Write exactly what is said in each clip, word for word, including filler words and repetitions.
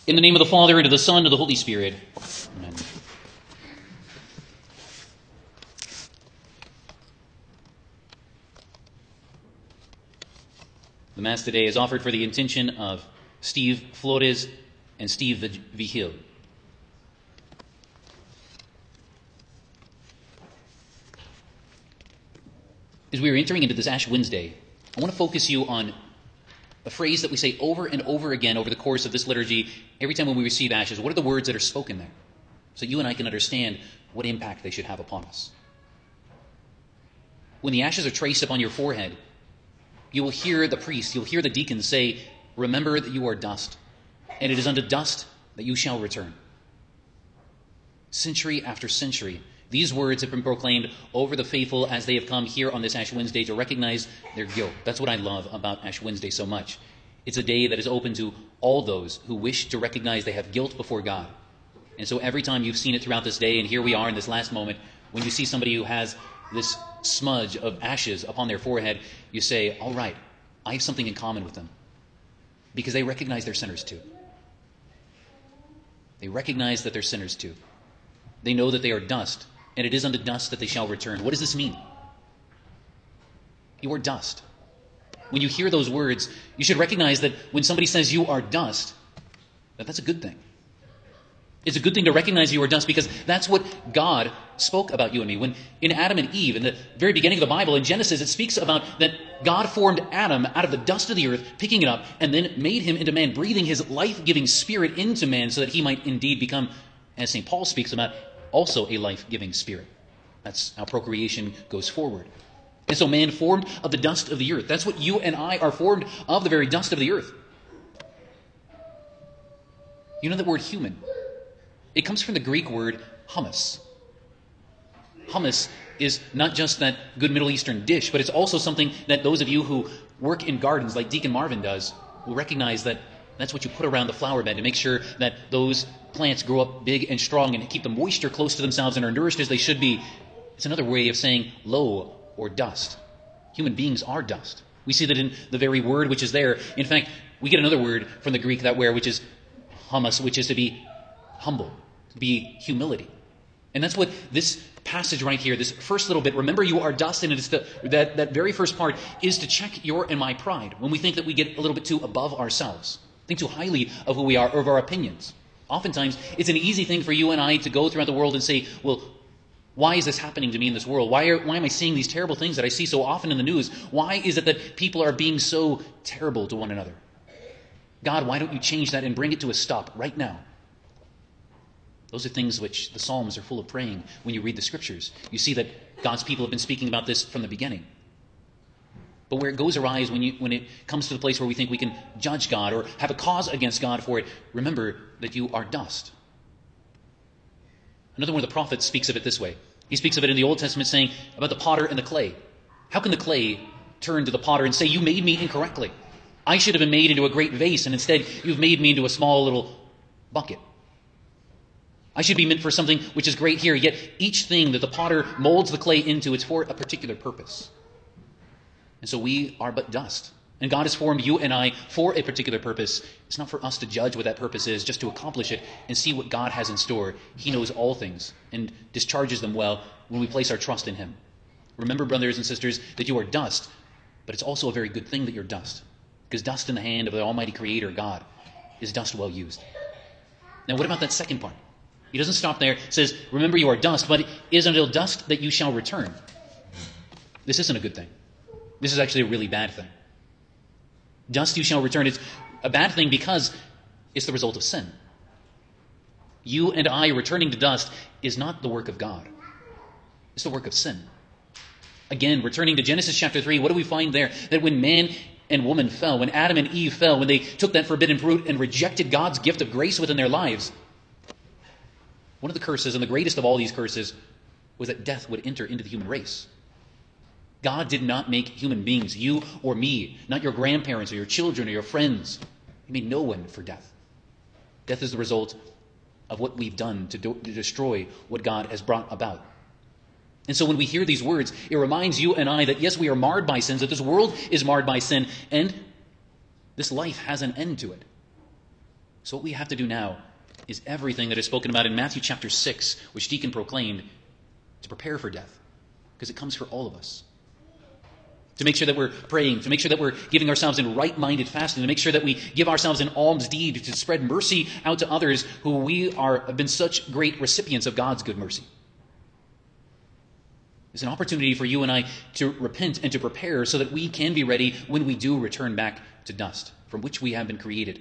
In the name of the Father, and of the Son, and of the Holy Spirit. Amen. The Mass today is offered for the intention of Steve Flores and Steve Vigil. As we are entering into this Ash Wednesday, I want to focus you on a phrase that we say over and over again over the course of this liturgy, every time when we receive ashes. What are the words that are spoken there? So you and I can understand what impact they should have upon us. When the ashes are traced upon your forehead, you will hear the priest, you'll hear the deacons say, "Remember that you are dust, and it is unto dust that you shall return." Century after century, these words have been proclaimed over the faithful as they have come here on this Ash Wednesday to recognize their guilt. That's what I love about Ash Wednesday so much. It's a day that is open to all those who wish to recognize they have guilt before God. And so every time you've seen it throughout this day, and here we are in this last moment, when you see somebody who has this smudge of ashes upon their forehead, you say, all right, I have something in common with them. Because they recognize they're sinners too. They recognize that they're sinners too. They know that they are dust, and it is unto dust that they shall return. What does this mean? You are dust. When you hear those words, you should recognize that when somebody says you are dust, that that's a good thing. It's a good thing to recognize you are dust because that's what God spoke about you and me. When in Adam and Eve, in the very beginning of the Bible, in Genesis, it speaks about that God formed Adam out of the dust of the earth, picking it up, and then made him into man, breathing his life-giving spirit into man so that he might indeed become, as Saint Paul speaks about, also a life-giving spirit. That's how procreation goes forward. And so man formed of the dust of the earth. That's what you and I are formed of, the very dust of the earth. You know the word human? It comes from the Greek word hummus. Hummus is not just that good Middle Eastern dish, but it's also something that those of you who work in gardens like Deacon Marvin does will recognize that that's what you put around the flower bed to make sure that those plants grow up big and strong and keep the moisture close to themselves and are nourished as they should be. It's another way of saying low or dust. Human beings are dust. We see that in the very word which is there. In fact, we get another word from the Greek that where, which is hummus, which is to be humble, to be humility. And that's what this passage right here, this first little bit, remember you are dust, and it's the, that, that very first part is to check your and my pride when we think that we get a little bit too above ourselves, think too highly of who we are or of our opinions. Oftentimes, it's an easy thing for you and I to go throughout the world and say, well, why is this happening to me in this world? Why, are, why am I seeing these terrible things that I see so often in the news? Why is it that people are being so terrible to one another? God, why don't you change that and bring it to a stop right now? Those are things which the Psalms are full of praying when you read the Scriptures. You see that God's people have been speaking about this from the beginning. But where it goes awry is when, you, when it comes to the place where we think we can judge God or have a cause against God for it. Remember that you are dust. Another one of the prophets speaks of it this way. He speaks of it in the Old Testament saying about the potter and the clay. How can the clay turn to the potter and say, you made me incorrectly? I should have been made into a great vase, and instead you've made me into a small little bucket. I should be meant for something which is great here, yet each thing that the potter molds the clay into, it's for a particular purpose. And so we are but dust. And God has formed you and I for a particular purpose. It's not for us to judge what that purpose is, just to accomplish it and see what God has in store. He knows all things and discharges them well when we place our trust in Him. Remember, brothers and sisters, that you are dust, but it's also a very good thing that you're dust. Because dust in the hand of the Almighty Creator, God, is dust well used. Now, what about that second part? He doesn't stop there. It says, remember you are dust, but it is until dust that you shall return. This isn't a good thing. This is actually a really bad thing. Dust you shall return. It's a bad thing because it's the result of sin. You and I returning to dust is not the work of God. It's the work of sin. Again, returning to Genesis chapter three, what do we find there? That when man and woman fell, when Adam and Eve fell, when they took that forbidden fruit and rejected God's gift of grace within their lives, one of the curses, and the greatest of all these curses, was that death would enter into the human race. God did not make human beings, you or me, not your grandparents or your children or your friends. He made no one for death. Death is the result of what we've done to, do, to destroy what God has brought about. And so when we hear these words, it reminds you and I that yes, we are marred by sins, that this world is marred by sin, and this life has an end to it. So what we have to do now is everything that is spoken about in Matthew chapter six, which Deacon proclaimed, to prepare for death, because it comes for all of us. To make sure that we're praying, to make sure that we're giving ourselves in right-minded fasting, to make sure that we give ourselves in alms deed, to spread mercy out to others who we are have been such great recipients of God's good mercy. It's an opportunity for you and I to repent and to prepare so that we can be ready when we do return back to dust, from which we have been created.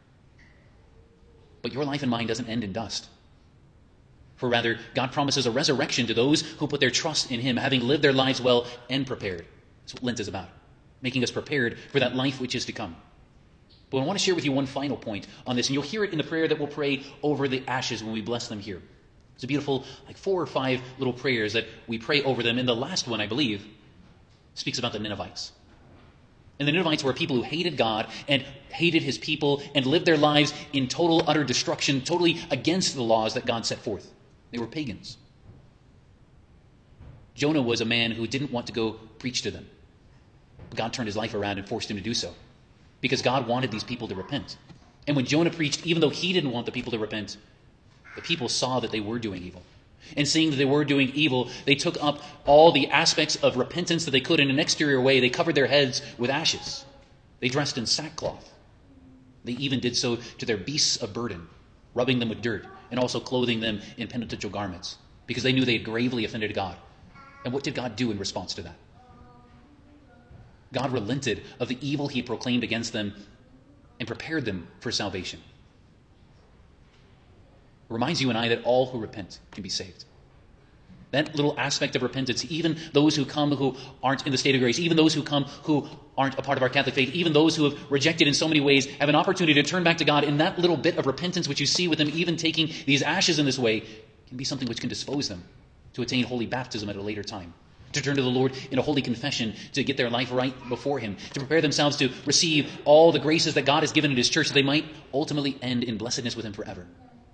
But your life and mine doesn't end in dust. For rather, God promises a resurrection to those who put their trust in him, having lived their lives well and prepared. That's what Lent is about, making us prepared for that life which is to come. But I want to share with you one final point on this, and you'll hear it in the prayer that we'll pray over the ashes when we bless them here. It's a beautiful, like four or five little prayers that we pray over them. And the last one, I believe, speaks about the Ninevites. And the Ninevites were people who hated God and hated his people and lived their lives in total, utter destruction, totally against the laws that God set forth. They were pagans. Jonah was a man who didn't want to go preach to them. But God turned his life around and forced him to do so, because God wanted these people to repent. And when Jonah preached, even though he didn't want the people to repent, the people saw that they were doing evil. And seeing that they were doing evil, they took up all the aspects of repentance that they could in an exterior way. They covered their heads with ashes. They dressed in sackcloth. They even did so to their beasts of burden, rubbing them with dirt and also clothing them in penitential garments, because they knew they had gravely offended God. And what did God do in response to that? God relented of the evil he proclaimed against them and prepared them for salvation. It reminds you and I that all who repent can be saved. That little aspect of repentance, even those who come who aren't in the state of grace, even those who come who aren't a part of our Catholic faith, even those who have rejected in so many ways, have an opportunity to turn back to God. And that little bit of repentance which you see with them even taking these ashes in this way can be something which can dispose them to attain holy baptism at a later time, to turn to the Lord in a holy confession, to get their life right before him, to prepare themselves to receive all the graces that God has given in his church, so they might ultimately end in blessedness with him forever.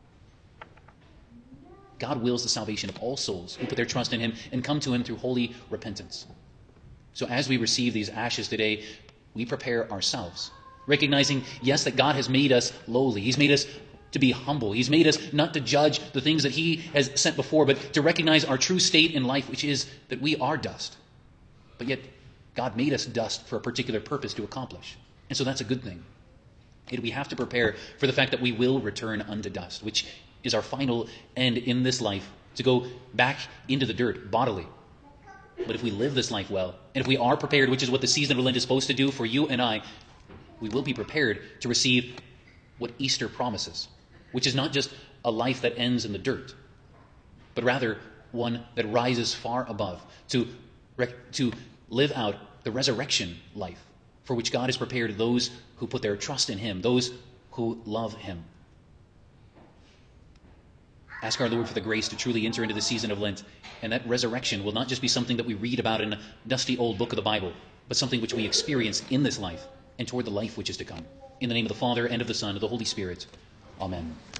God wills the salvation of all souls who put their trust in him and come to him through holy repentance. So as we receive these ashes today, we prepare ourselves, recognizing, yes, that God has made us lowly. He's made us to be humble. He's made us not to judge the things that he has set before, but to recognize our true state in life, which is that we are dust. But yet, God made us dust for a particular purpose to accomplish. And so that's a good thing. Yet we have to prepare for the fact that we will return unto dust, which is our final end in this life, to go back into the dirt bodily. But if we live this life well, and if we are prepared, which is what the season of Lent is supposed to do for you and I, we will be prepared to receive what Easter promises, which is not just a life that ends in the dirt, but rather one that rises far above, to, rec- to live out the resurrection life for which God has prepared those who put their trust in him, those who love him. Ask our Lord for the grace to truly enter into the season of Lent, and that resurrection will not just be something that we read about in a dusty old book of the Bible, but something which we experience in this life and toward the life which is to come. In the name of the Father, and of the Son, and of the Holy Spirit. Amen.